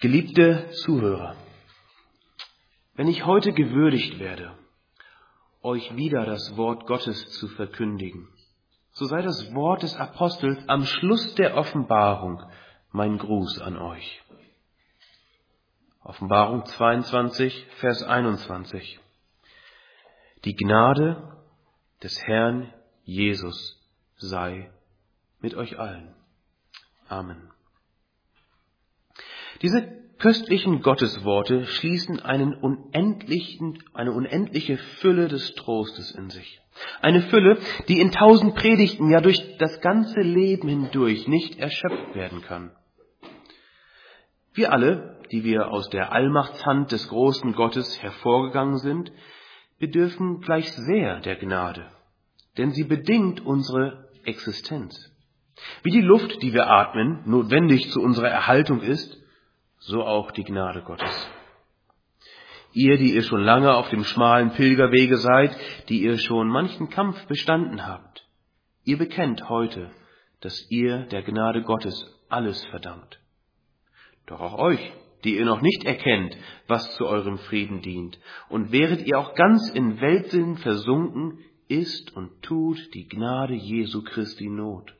Geliebte Zuhörer, wenn ich heute gewürdigt werde, euch wieder das Wort Gottes zu verkündigen, so sei das Wort des Apostels am Schluss der Offenbarung mein Gruß an euch. Offenbarung 22, Vers 21. Die Gnade des Herrn Jesus sei mit euch allen. Amen. Diese köstlichen Gottesworte schließen eine unendliche Fülle des Trostes in sich. Eine Fülle, die in 1000 Predigten, ja durch das ganze Leben hindurch nicht erschöpft werden kann. Wir alle, die wir aus der Allmachtshand des großen Gottes hervorgegangen sind, bedürfen gleich sehr der Gnade, denn sie bedingt unsere Existenz. Wie die Luft, die wir atmen, notwendig zu unserer Erhaltung ist, so auch die Gnade Gottes. Ihr, die ihr schon lange auf dem schmalen Pilgerwege seid, die ihr schon manchen Kampf bestanden habt, ihr bekennt heute, dass ihr der Gnade Gottes alles verdankt. Doch auch euch, die ihr noch nicht erkennt, was zu eurem Frieden dient, und wäret ihr auch ganz in Weltsinn versunken, ist und tut die Gnade Jesu Christi Not.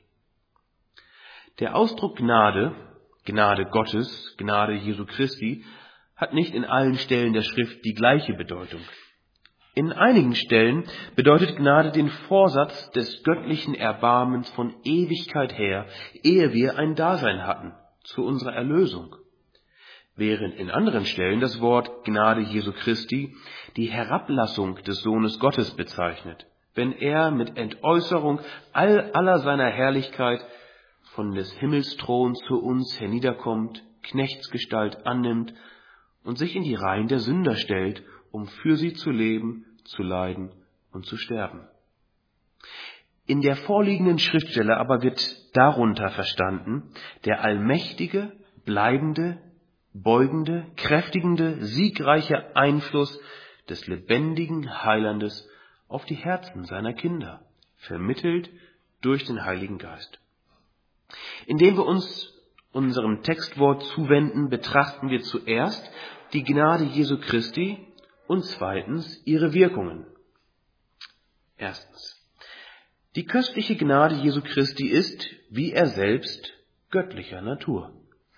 Der Ausdruck Gnade Gottes, Gnade Jesu Christi, hat nicht in allen Stellen der Schrift die gleiche Bedeutung. In einigen Stellen bedeutet Gnade den Vorsatz des göttlichen Erbarmens von Ewigkeit her, ehe wir ein Dasein hatten, zu unserer Erlösung. Während in anderen Stellen das Wort Gnade Jesu Christi die Herablassung des Sohnes Gottes bezeichnet, wenn er mit Entäußerung aller seiner Herrlichkeit von des Himmels Thron zu uns herniederkommt, Knechtsgestalt annimmt und sich in die Reihen der Sünder stellt, um für sie zu leben, zu leiden und zu sterben. In der vorliegenden Schriftstelle aber wird darunter verstanden der allmächtige, bleibende, beugende, kräftigende, siegreiche Einfluss des lebendigen Heilandes auf die Herzen seiner Kinder, vermittelt durch den Heiligen Geist. Indem wir uns unserem Textwort zuwenden, betrachten wir zuerst die Gnade Jesu Christi und zweitens ihre Wirkungen. Erstens. Die köstliche Gnade Jesu Christi ist, wie er selbst, göttlicher Natur.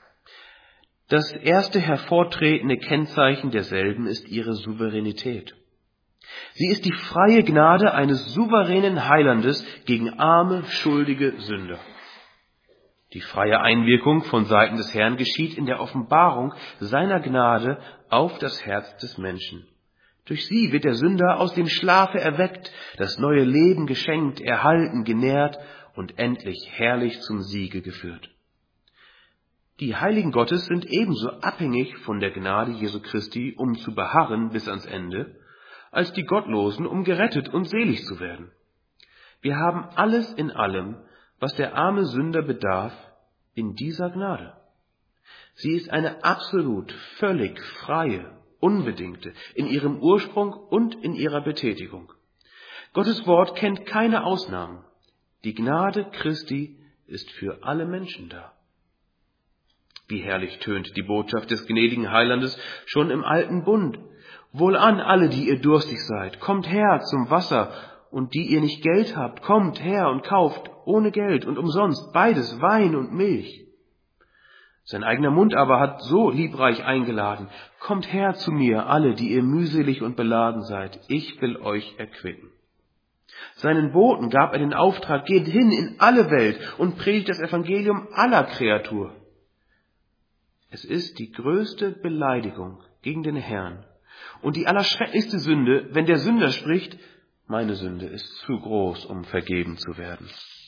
Das erste hervortretende Kennzeichen derselben ist ihre Souveränität. Sie ist die freie Gnade eines souveränen Heilandes gegen arme, schuldige Sünder. Die freie Einwirkung von Seiten des Herrn geschieht in der Offenbarung seiner Gnade auf das Herz des Menschen. Durch sie wird der Sünder aus dem Schlafe erweckt, das neue Leben geschenkt, erhalten, genährt und endlich herrlich zum Siege geführt. Die Heiligen Gottes sind ebenso abhängig von der Gnade Jesu Christi, um zu beharren bis ans Ende, als die Gottlosen, um gerettet und selig zu werden. Wir haben alles in allem, was der arme Sünder bedarf, in dieser Gnade. Sie ist eine absolut, völlig freie, unbedingte, in ihrem Ursprung und in ihrer Betätigung. Gottes Wort kennt keine Ausnahmen. Die Gnade Christi ist für alle Menschen da. Wie herrlich tönt die Botschaft des gnädigen Heilandes schon im alten Bund. Wohlan alle, die ihr durstig seid, kommt her zum Wasser, und die ihr nicht Geld habt, kommt her und kauft ohne Geld und umsonst beides, Wein und Milch. Sein eigener Mund aber hat so liebreich eingeladen, kommt her zu mir, alle, die ihr mühselig und beladen seid, ich will euch erquicken. Seinen Boten gab er den Auftrag, geht hin in alle Welt und predigt das Evangelium aller Kreatur. Es ist die größte Beleidigung gegen den Herrn und die allerschrecklichste Sünde, wenn der Sünder spricht, meine Sünde ist zu groß, um vergeben zu werden.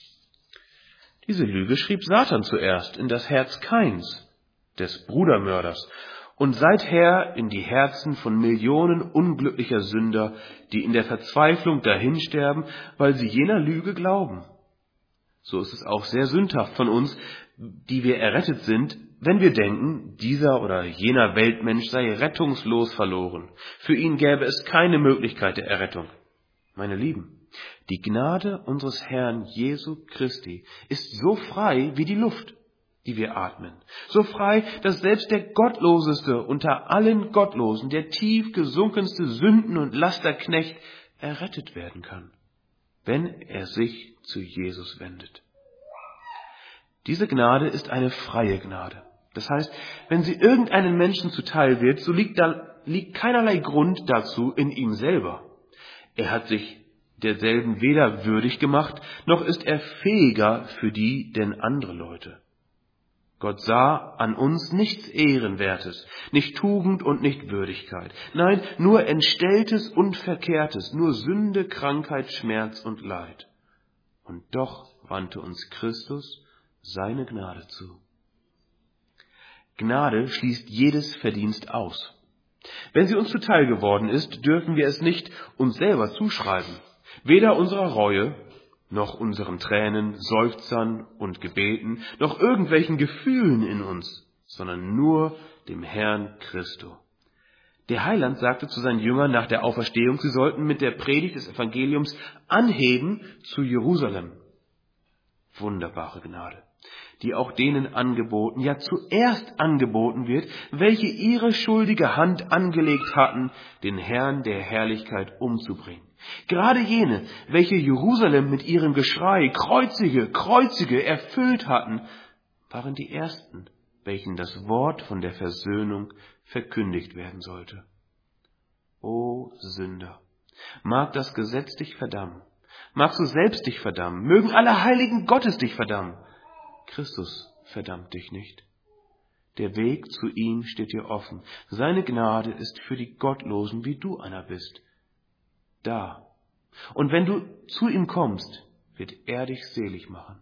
Diese Lüge schrieb Satan zuerst in das Herz Kains, des Brudermörders, und seither in die Herzen von Millionen unglücklicher Sünder, die in der Verzweiflung dahinsterben, weil sie jener Lüge glauben. So ist es auch sehr sündhaft von uns, die wir errettet sind, wenn wir denken, dieser oder jener Weltmensch sei rettungslos verloren. Für ihn gäbe es keine Möglichkeit der Errettung. Meine Lieben, die Gnade unseres Herrn Jesu Christi ist so frei wie die Luft. die wir atmen. So frei, dass selbst der Gottloseste unter allen Gottlosen, der tief gesunkenste Sünden- und Lasterknecht, errettet werden kann, wenn er sich zu Jesus wendet. Diese Gnade ist eine freie Gnade. Das heißt, wenn sie irgendeinem Menschen zuteil wird, so liegt keinerlei Grund dazu in ihm selber. Er hat sich derselben weder würdig gemacht, noch ist er fähiger für die denn andere Leute. Gott sah an uns nichts Ehrenwertes, nicht Tugend und nicht Würdigkeit. Nein, nur Entstelltes und Verkehrtes, nur Sünde, Krankheit, Schmerz und Leid. Und doch wandte uns Christus seine Gnade zu. Gnade schließt jedes Verdienst aus. Wenn sie uns zuteil geworden ist, dürfen wir es nicht uns selber zuschreiben, weder unserer Reue, noch unseren Tränen, Seufzern und Gebeten, noch irgendwelchen Gefühlen in uns, sondern nur dem Herrn Christo. Der Heiland sagte zu seinen Jüngern nach der Auferstehung, sie sollten mit der Predigt des Evangeliums anheben zu Jerusalem. Wunderbare Gnade, die auch denen angeboten, ja zuerst angeboten wird, welche ihre schuldige Hand angelegt hatten, den Herrn der Herrlichkeit umzubringen. Gerade jene, welche Jerusalem mit ihrem Geschrei, Kreuzige, Kreuzige, erfüllt hatten, waren die Ersten, welchen das Wort von der Versöhnung verkündigt werden sollte. O Sünder, mag das Gesetz dich verdammen, magst du selbst dich verdammen, mögen alle Heiligen Gottes dich verdammen. Christus verdammt dich nicht. Der Weg zu ihm steht dir offen. Seine Gnade ist für die Gottlosen, wie du einer bist, da. Und wenn du zu ihm kommst, wird er dich selig machen.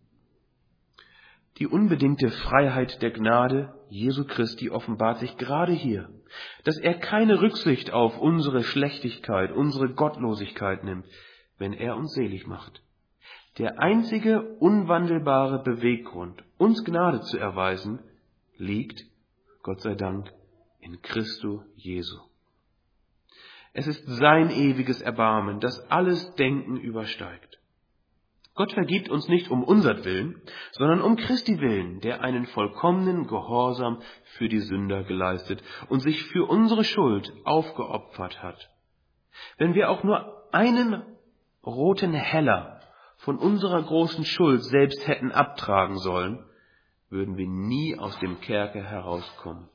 Die unbedingte Freiheit der Gnade Jesu Christi offenbart sich gerade hier, dass er keine Rücksicht auf unsere Schlechtigkeit, unsere Gottlosigkeit nimmt, wenn er uns selig macht. Der einzige unwandelbare Beweggrund, uns Gnade zu erweisen, liegt, Gott sei Dank, in Christo Jesu. Es ist sein ewiges Erbarmen, das alles Denken übersteigt. Gott vergibt uns nicht um unsertwillen, sondern um Christi willen, der einen vollkommenen Gehorsam für die Sünder geleistet und sich für unsere Schuld aufgeopfert hat. Wenn wir auch nur einen roten Heller von unserer großen Schuld selbst hätten abtragen sollen, würden wir nie aus dem Kerker herauskommen.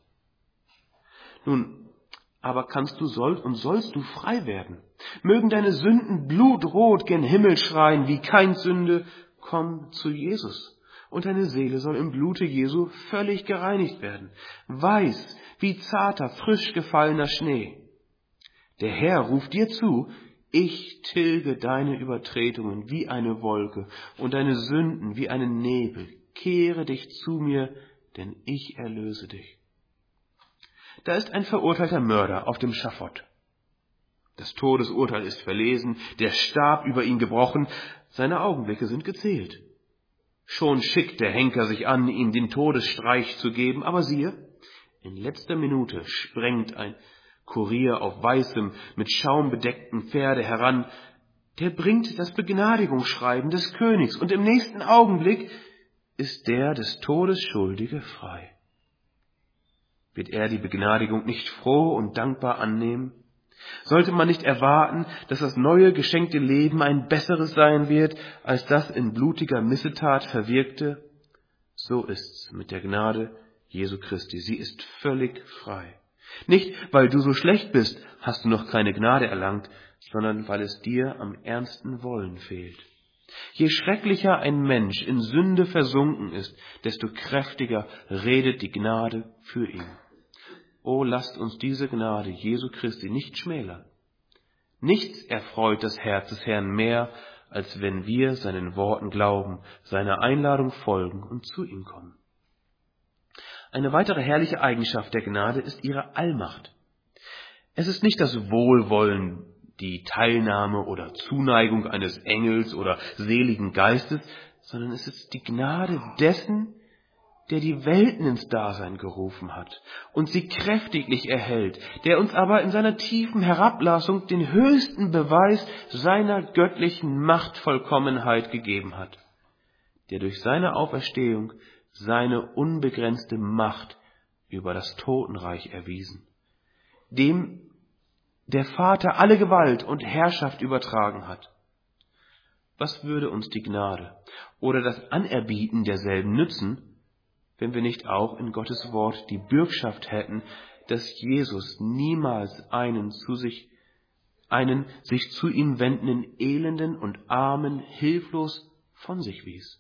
Nun, aber sollst du frei werden. Mögen deine Sünden blutrot gen Himmel schreien, wie kein Sünde, komm zu Jesus. Und deine Seele soll im Blute Jesu völlig gereinigt werden, weiß wie zarter, frisch gefallener Schnee. Der Herr ruft dir zu, ich tilge deine Übertretungen wie eine Wolke und deine Sünden wie einen Nebel. Kehre dich zu mir, denn ich erlöse dich. Da ist ein verurteilter Mörder auf dem Schafott. Das Todesurteil ist verlesen, der Stab über ihn gebrochen, seine Augenblicke sind gezählt. Schon schickt der Henker sich an, ihm den Todesstreich zu geben, aber siehe, in letzter Minute sprengt ein Kurier auf weißem, mit Schaum bedeckten Pferde heran, der bringt das Begnadigungsschreiben des Königs, und im nächsten Augenblick ist der des Todes Schuldige frei. Wird er die Begnadigung nicht froh und dankbar annehmen? Sollte man nicht erwarten, dass das neue geschenkte Leben ein besseres sein wird, als das in blutiger Missetat verwirkte? So ist's mit der Gnade Jesu Christi. Sie ist völlig frei. Nicht, weil du so schlecht bist, hast du noch keine Gnade erlangt, sondern weil es dir am ernsten Wollen fehlt. Je schrecklicher ein Mensch in Sünde versunken ist, desto kräftiger redet die Gnade für ihn. O, lasst uns diese Gnade Jesu Christi nicht schmälern. Nichts erfreut das Herz des Herrn mehr, als wenn wir seinen Worten glauben, seiner Einladung folgen und zu ihm kommen. Eine weitere herrliche Eigenschaft der Gnade ist ihre Allmacht. Es ist nicht das Wohlwollen, die Teilnahme oder Zuneigung eines Engels oder seligen Geistes, sondern es ist die Gnade dessen, der die Welten ins Dasein gerufen hat und sie kräftiglich erhält, der uns aber in seiner tiefen Herablassung den höchsten Beweis seiner göttlichen Machtvollkommenheit gegeben hat, der durch seine Auferstehung seine unbegrenzte Macht über das Totenreich erwiesen, dem der Vater alle Gewalt und Herrschaft übertragen hat. Was würde uns die Gnade oder das Anerbieten derselben nützen, wenn wir nicht auch in Gottes Wort die Bürgschaft hätten, dass Jesus niemals einen sich zu ihm wendenden Elenden und Armen hilflos von sich wies?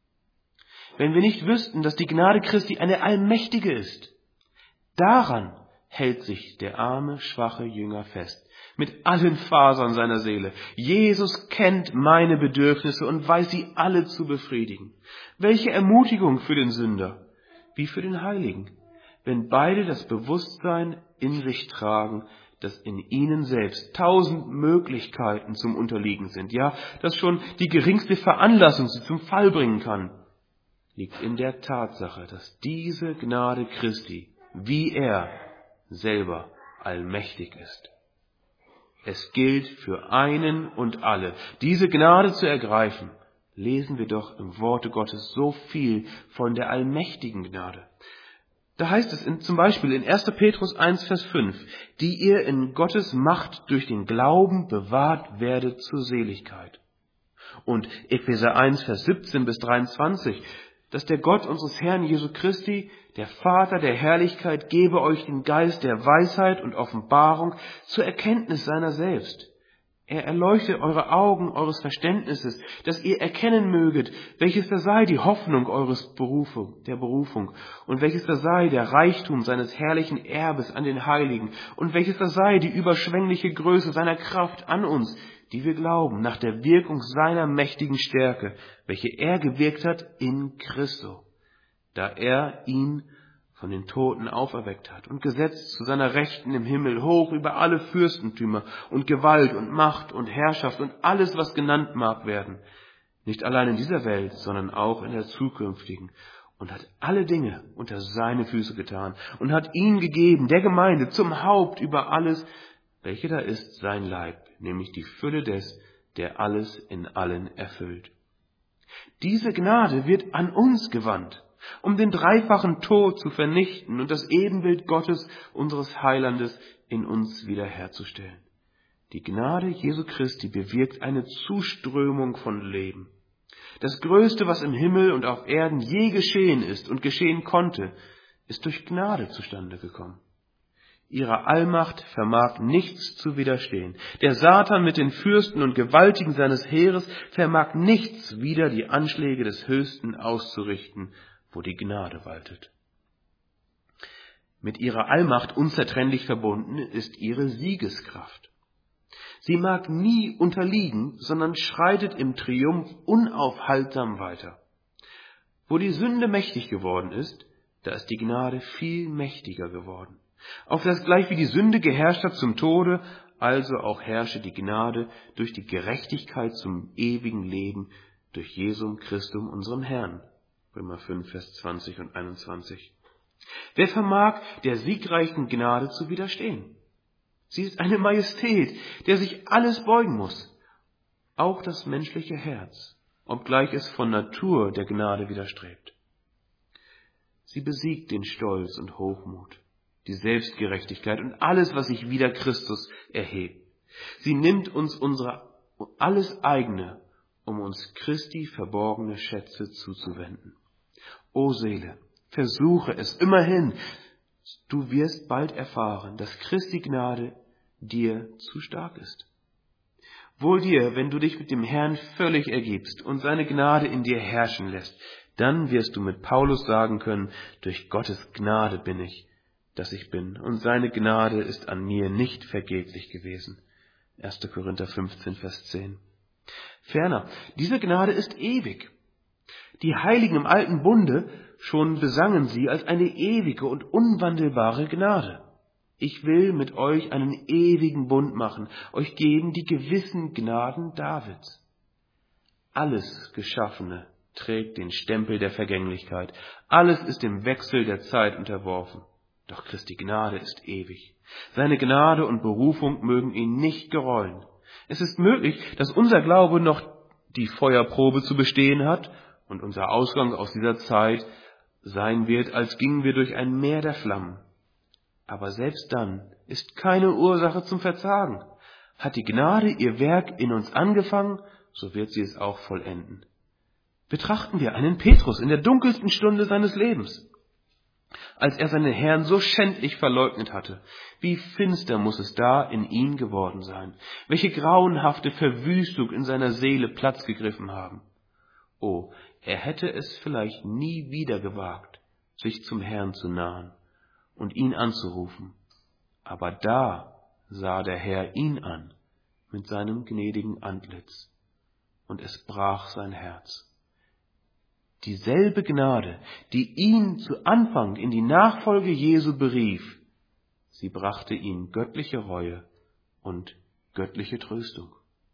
Wenn wir nicht wüssten, dass die Gnade Christi eine allmächtige ist, daran hält sich der arme, schwache Jünger fest, mit allen Fasern seiner Seele. Jesus kennt meine Bedürfnisse und weiß sie alle zu befriedigen. Welche Ermutigung für den Sünder, wie für den Heiligen, wenn beide das Bewusstsein in sich tragen, dass in ihnen selbst 1000 Möglichkeiten zum Unterliegen sind, ja, dass schon die geringste Veranlassung sie zum Fall bringen kann, liegt in der Tatsache, dass diese Gnade Christi, wie er selber allmächtig ist. Es gilt für einen und alle, diese Gnade zu ergreifen. Lesen wir doch im Worte Gottes so viel von der allmächtigen Gnade. Da heißt es zum Beispiel in 1. Petrus 1, Vers 5, die ihr in Gottes Macht durch den Glauben bewahrt werdet zur Seligkeit. Und Epheser 1, Vers 17 bis 23, dass der Gott unseres Herrn Jesu Christi, der Vater der Herrlichkeit, gebe euch den Geist der Weisheit und Offenbarung zur Erkenntnis seiner selbst. Er erleuchte eure Augen eures Verständnisses, dass ihr erkennen möget, welches da sei die Hoffnung der Berufung und welches da sei der Reichtum seines herrlichen Erbes an den Heiligen und welches da sei die überschwängliche Größe seiner Kraft an uns, die wir glauben, nach der Wirkung seiner mächtigen Stärke, welche er gewirkt hat in Christo, da er ihn von den Toten auferweckt hat und gesetzt zu seiner Rechten im Himmel, hoch über alle Fürstentümer und Gewalt und Macht und Herrschaft und alles, was genannt mag werden, nicht allein in dieser Welt, sondern auch in der zukünftigen, und hat alle Dinge unter seine Füße getan und hat ihn gegeben, der Gemeinde, zum Haupt über alles, welche da ist sein Leib, nämlich die Fülle des, der alles in allen erfüllt. Diese Gnade wird an uns gewandt, um den dreifachen Tod zu vernichten und das Ebenbild Gottes, unseres Heilandes, in uns wiederherzustellen. Die Gnade Jesu Christi bewirkt eine Zuströmung von Leben. Das Größte, was im Himmel und auf Erden je geschehen ist und geschehen konnte, ist durch Gnade zustande gekommen. Ihrer Allmacht vermag nichts zu widerstehen. Der Satan mit den Fürsten und Gewaltigen seines Heeres vermag nichts wider die Anschläge des Höchsten auszurichten, wo die Gnade waltet. Mit ihrer Allmacht unzertrennlich verbunden ist ihre Siegeskraft. Sie mag nie unterliegen, sondern schreitet im Triumph unaufhaltsam weiter. Wo die Sünde mächtig geworden ist, da ist die Gnade viel mächtiger geworden. Auf das gleich wie die Sünde geherrscht hat zum Tode, also auch herrsche die Gnade durch die Gerechtigkeit zum ewigen Leben durch Jesum Christum, unseren Herrn. Römer 5, Vers 20 und 21. Wer vermag der siegreichen Gnade zu widerstehen? Sie ist eine Majestät, der sich alles beugen muss, auch das menschliche Herz, obgleich es von Natur der Gnade widerstrebt. Sie besiegt den Stolz und Hochmut, die Selbstgerechtigkeit und alles, was sich wider Christus erhebt. Sie nimmt uns unser alles eigene, um uns Christi verborgene Schätze zuzuwenden. O Seele, versuche es immerhin. Du wirst bald erfahren, dass Christi Gnade dir zu stark ist. Wohl dir, wenn du dich mit dem Herrn völlig ergibst und seine Gnade in dir herrschen lässt, dann wirst du mit Paulus sagen können, durch Gottes Gnade bin ich, dass ich bin, und seine Gnade ist an mir nicht vergeblich gewesen. 1. Korinther 15, Vers 10. Ferner, diese Gnade ist ewig. Die Heiligen im alten Bunde schon besangen sie als eine ewige und unwandelbare Gnade. Ich will mit euch einen ewigen Bund machen, euch geben die gewissen Gnaden Davids. Alles Geschaffene trägt den Stempel der Vergänglichkeit. Alles ist dem Wechsel der Zeit unterworfen. Doch Christi Gnade ist ewig. Seine Gnade und Berufung mögen ihn nicht gereuen. Es ist möglich, dass unser Glaube noch die Feuerprobe zu bestehen hat und unser Ausgang aus dieser Zeit sein wird, als gingen wir durch ein Meer der Flammen. Aber selbst dann ist keine Ursache zum Verzagen. Hat die Gnade ihr Werk in uns angefangen, so wird sie es auch vollenden. Betrachten wir einen Petrus in der dunkelsten Stunde seines Lebens. Als er seinen Herrn so schändlich verleugnet hatte, wie finster muss es da in ihm geworden sein, welche grauenhafte Verwüstung in seiner Seele Platz gegriffen haben. Oh, er hätte es vielleicht nie wieder gewagt, sich zum Herrn zu nahen und ihn anzurufen. Aber da sah der Herr ihn an mit seinem gnädigen Antlitz, und es brach sein Herz. Dieselbe Gnade, die ihn zu Anfang in die Nachfolge Jesu berief, sie brachte ihm göttliche Reue und göttliche Tröstung.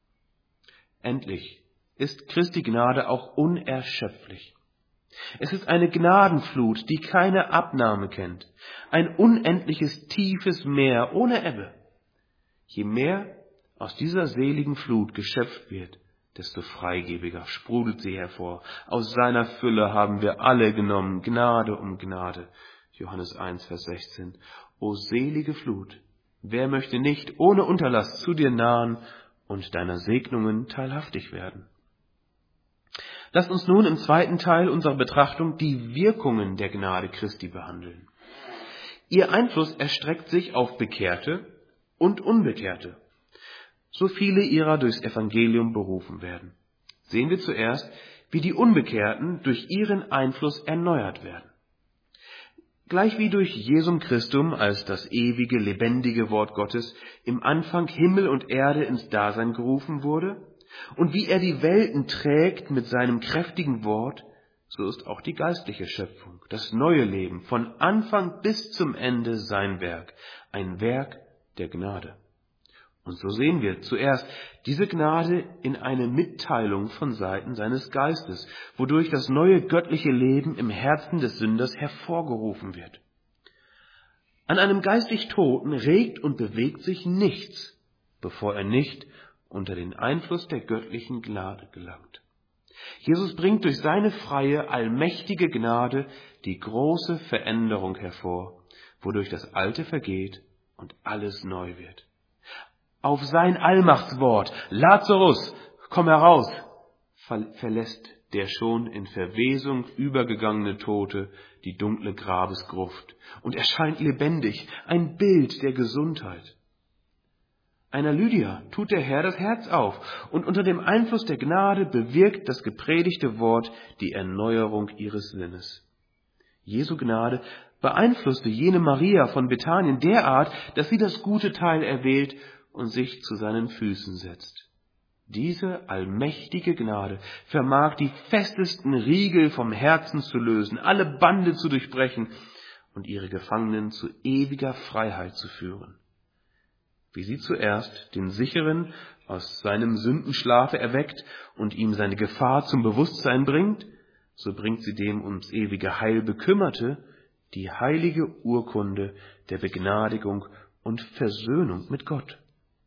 Endlich ist Christi Gnade auch unerschöpflich. Es ist eine Gnadenflut, die keine Abnahme kennt, ein unendliches tiefes Meer ohne Ebbe. Je mehr aus dieser seligen Flut geschöpft wird, desto freigebiger sprudelt sie hervor. Aus seiner Fülle haben wir alle genommen, Gnade um Gnade. Johannes 1, Vers 16. O selige Flut, wer möchte nicht ohne Unterlass zu dir nahen und deiner Segnungen teilhaftig werden? Lasst uns nun im zweiten Teil unserer Betrachtung die Wirkungen der Gnade Christi behandeln. Ihr Einfluss erstreckt sich auf Bekehrte und Unbekehrte, so viele ihrer durchs Evangelium berufen werden. Sehen wir zuerst, wie die Unbekehrten durch ihren Einfluss erneuert werden. Gleich wie durch Jesum Christum als das ewige, lebendige Wort Gottes im Anfang Himmel und Erde ins Dasein gerufen wurde und wie er die Welten trägt mit seinem kräftigen Wort, so ist auch die geistliche Schöpfung, das neue Leben, von Anfang bis zum Ende sein Werk, ein Werk der Gnade. Und so sehen wir zuerst diese Gnade in eine Mitteilung von Seiten seines Geistes, wodurch das neue göttliche Leben im Herzen des Sünders hervorgerufen wird. An einem geistig Toten regt und bewegt sich nichts, bevor er nicht unter den Einfluss der göttlichen Gnade gelangt. Jesus bringt durch seine freie, allmächtige Gnade die große Veränderung hervor, wodurch das Alte vergeht und alles neu wird. Auf sein Allmachtswort, Lazarus, komm heraus, verlässt der schon in Verwesung übergegangene Tote die dunkle Grabesgruft und erscheint lebendig, ein Bild der Gesundheit. Einer Lydia tut der Herr das Herz auf und unter dem Einfluss der Gnade bewirkt das gepredigte Wort die Erneuerung ihres Sinnes. Jesu Gnade beeinflusste jene Maria von Bethanien derart, dass sie das gute Teil erwählt und sich zu seinen Füßen setzt. Diese allmächtige Gnade vermag die festesten Riegel vom Herzen zu lösen, alle Bande zu durchbrechen und ihre Gefangenen zu ewiger Freiheit zu führen. Wie sie zuerst den Sicheren aus seinem Sündenschlafe erweckt und ihm seine Gefahr zum Bewusstsein bringt, so bringt sie dem ums ewige Heil Bekümmerte die heilige Urkunde der Begnadigung und Versöhnung mit Gott.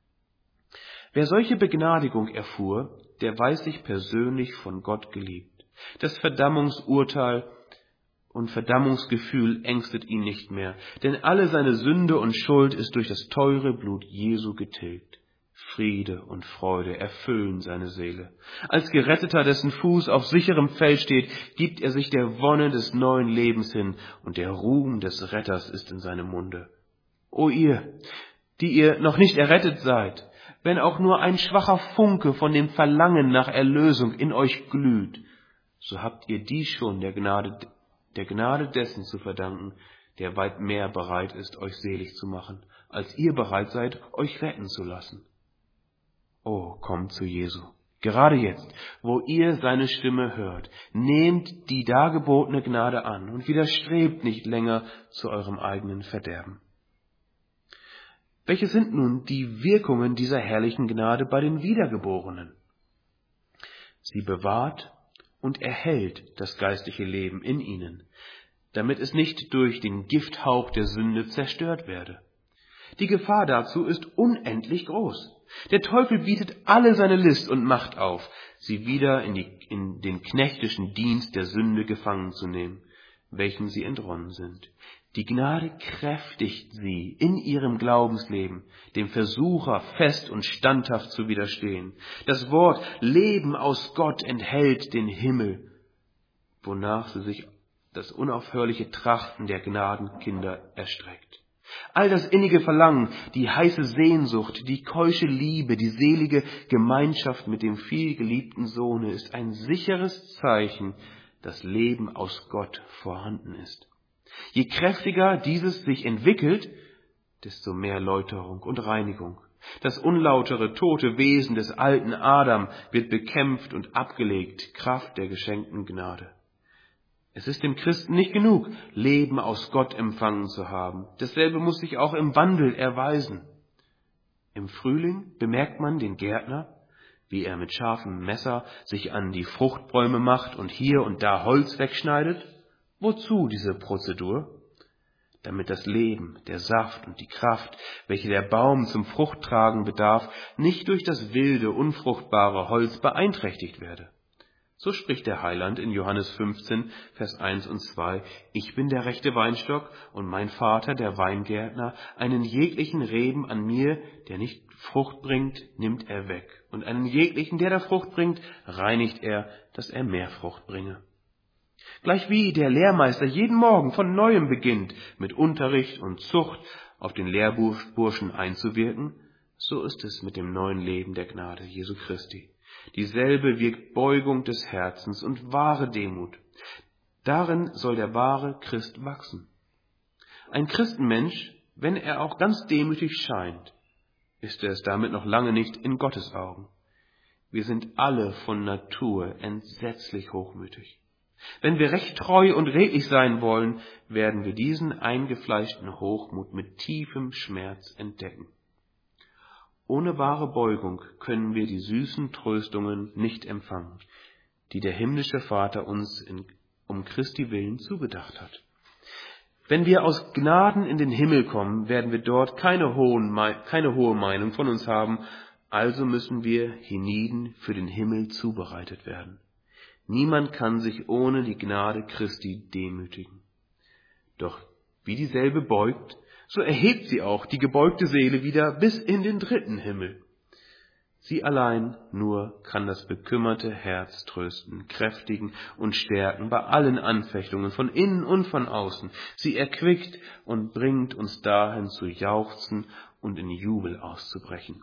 Wer solche Begnadigung erfuhr, der weiß sich persönlich von Gott geliebt. Das Verdammungsurteil und Verdammungsgefühl ängstet ihn nicht mehr, denn alle seine Sünde und Schuld ist durch das teure Blut Jesu getilgt. Friede und Freude erfüllen seine Seele. Als Geretteter, dessen Fuß auf sicherem Feld steht, gibt er sich der Wonne des neuen Lebens hin, und der Ruhm des Retters ist in seinem Munde. O ihr, die ihr noch nicht errettet seid, wenn auch nur ein schwacher Funke von dem Verlangen nach Erlösung in euch glüht, so habt ihr dies schon der Gnade dessen zu verdanken, der weit mehr bereit ist, euch selig zu machen, als ihr bereit seid, euch retten zu lassen. Oh, kommt zu Jesu, gerade jetzt, wo ihr seine Stimme hört, nehmt die dargebotene Gnade an und widerstrebt nicht länger zu eurem eigenen Verderben. Welche sind nun die Wirkungen dieser herrlichen Gnade bei den Wiedergeborenen? Sie bewahrt und erhält das geistliche Leben in ihnen, damit es nicht durch den Gifthauch der Sünde zerstört werde. Die Gefahr dazu ist unendlich groß. Der Teufel bietet alle seine List und Macht auf, sie wieder in den knechtischen Dienst der Sünde gefangen zu nehmen. welchen sie entronnen sind. Die Gnade kräftigt sie in ihrem Glaubensleben, dem Versucher fest und standhaft zu widerstehen. Das Wort Leben aus Gott enthält den Himmel, wonach sie sich das unaufhörliche Trachten der Gnadenkinder erstreckt. All das innige Verlangen, die heiße Sehnsucht, die keusche Liebe, die selige Gemeinschaft mit dem vielgeliebten Sohne ist ein sicheres Zeichen, dass Leben aus Gott vorhanden ist. Je kräftiger dieses sich entwickelt, desto mehr Läuterung und Reinigung. Das unlautere, tote Wesen des alten Adam wird bekämpft und abgelegt, Kraft der geschenkten Gnade. Es ist dem Christen nicht genug, Leben aus Gott empfangen zu haben. Dasselbe muss sich auch im Wandel erweisen. Im Frühling bemerkt man den Gärtner, wie er mit scharfem Messer sich an die Fruchtbäume macht und hier und da Holz wegschneidet. Wozu diese Prozedur? Damit das Leben, der Saft und die Kraft, welche der Baum zum Fruchttragen bedarf, nicht durch das wilde, unfruchtbare Holz beeinträchtigt werde. So spricht der Heiland in Johannes 15, Vers 1 und 2, Ich bin der rechte Weinstock und mein Vater, der Weingärtner, einen jeglichen Reben an mir, der nicht Frucht bringt, nimmt er weg. Und einen jeglichen, der da Frucht bringt, reinigt er, dass er mehr Frucht bringe. Gleichwie der Lehrmeister jeden Morgen von Neuem beginnt, mit Unterricht und Zucht auf den Lehrburschen einzuwirken, so ist es mit dem neuen Leben der Gnade Jesu Christi. Dieselbe wirkt Beugung des Herzens und wahre Demut. Darin soll der wahre Christ wachsen. Ein Christenmensch, wenn er auch ganz demütig scheint, ist er es damit noch lange nicht in Gottes Augen. Wir sind alle von Natur entsetzlich hochmütig. Wenn wir recht treu und redlich sein wollen, werden wir diesen eingefleischten Hochmut mit tiefem Schmerz entdecken. Ohne wahre Beugung können wir die süßen Tröstungen nicht empfangen, die der himmlische Vater uns um Christi willen zugedacht hat. Wenn wir aus Gnaden in den Himmel kommen, werden wir dort keine hohe Meinung von uns haben, also müssen wir hienieden für den Himmel zubereitet werden. Niemand kann sich ohne die Gnade Christi demütigen. Doch wie dieselbe beugt, so erhebt sie auch die gebeugte Seele wieder bis in den dritten Himmel. Sie allein nur kann das bekümmerte Herz trösten, kräftigen und stärken bei allen Anfechtungen von innen und von außen. Sie erquickt und bringt uns dahin zu jauchzen und in Jubel auszubrechen.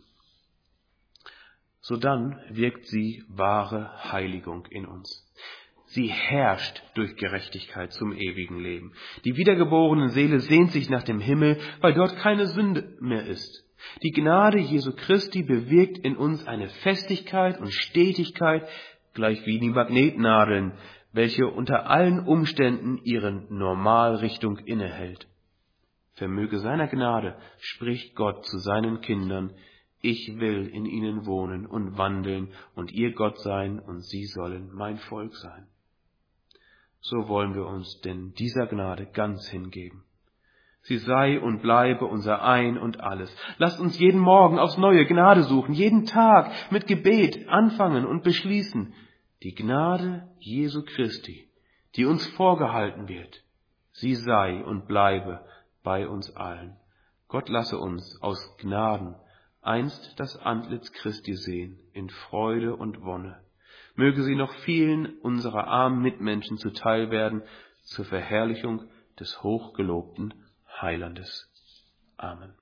Sodann wirkt sie wahre Heiligung in uns. Sie herrscht durch Gerechtigkeit zum ewigen Leben. Die wiedergeborene Seele sehnt sich nach dem Himmel, weil dort keine Sünde mehr ist. Die Gnade Jesu Christi bewirkt in uns eine Festigkeit und Stetigkeit, gleich wie die Magnetnadeln, welche unter allen Umständen ihre Normalrichtung innehält. Vermöge seiner Gnade spricht Gott zu seinen Kindern, ich will in ihnen wohnen und wandeln und ihr Gott sein und sie sollen mein Volk sein. So wollen wir uns denn dieser Gnade ganz hingeben. Sie sei und bleibe unser Ein und Alles. Lasst uns jeden Morgen aufs neue Gnade suchen, jeden Tag mit Gebet anfangen und beschließen. Die Gnade Jesu Christi, die uns vorgehalten wird, sie sei und bleibe bei uns allen. Gott lasse uns aus Gnaden einst das Antlitz Christi sehen, in Freude und Wonne. Möge sie noch vielen unserer armen Mitmenschen zuteil werden, zur Verherrlichung des hochgelobten Heilandes. Amen.